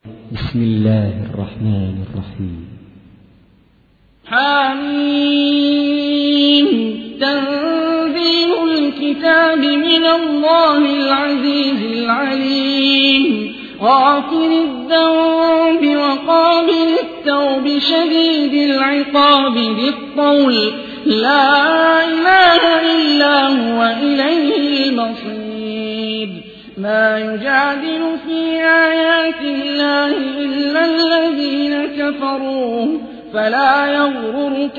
بسم الله الرحمن الرحيم. حميم. تنزيل الكتاب من الله العزيز العليم. غافر الذنب وقابل التوب شديد العقاب ذي الطول لا إله إلا هو إليه المصير. ما يجادل في آيات الله إلا الذين كفروا فلا يغررك